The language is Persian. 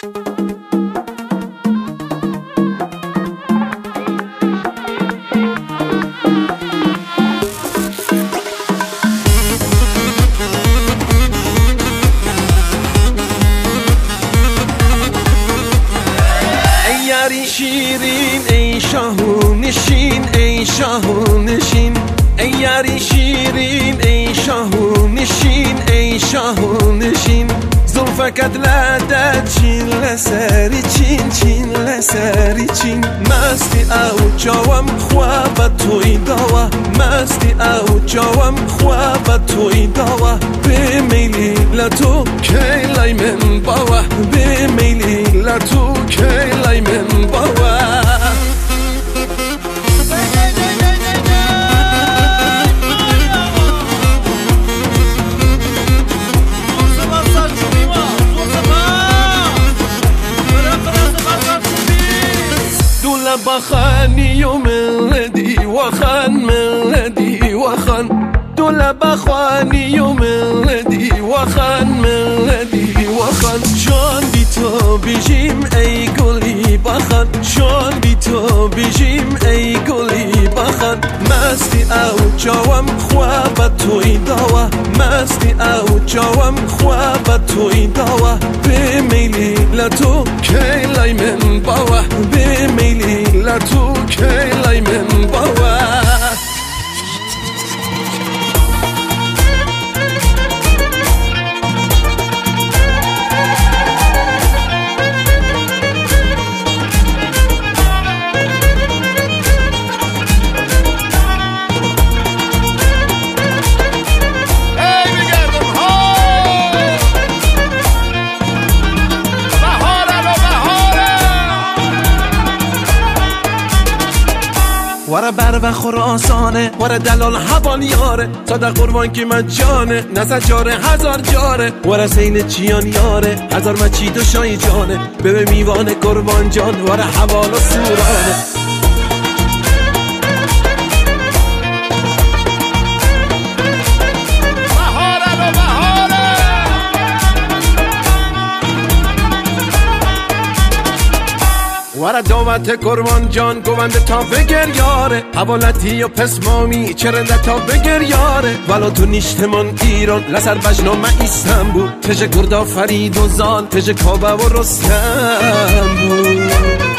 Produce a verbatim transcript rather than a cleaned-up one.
ای شیرین ای شاهو نشین ای شاهو نشین ای یاری شیرین ای شاهو نشین ای شاهو نشین زلفکت لدد چین لسری چین چین لسری چین مستی او جوام خواب توی دوا مستی او جوام خواب توی دوا به میلی لتو کی لای من باوا به میلی لتو کی لای من باوا بخاني وملدي وخان ملدي وخان دول بخاني وملدي وخان ملدي وخان شون بی تو بیجیم ای گلی بخان شون بی تو بیجیم ای گلی بخان مستی او جوام خواب توی دوا مستی او جوام خواب توی دوا به میلی لتو کی لای من باوا به میلی لتو کی لای من باوا وره بر و خراسانه وره دلال حوال یاره تا در قربان که من جانه نزد جاره هزار جاره وره سین چیان یاره هزار مچید و شای جانه به میوان قربان جان وره حوال و سورانه وره دعوت قربان جان گونده تا بگر یاره حوالتی و پس مامی چرنده تا بگر یاره ولو تو نیشتمان ایران لسر بجنام ایستانبول تژ گردا فرید و زال تژ کابه و رستم بود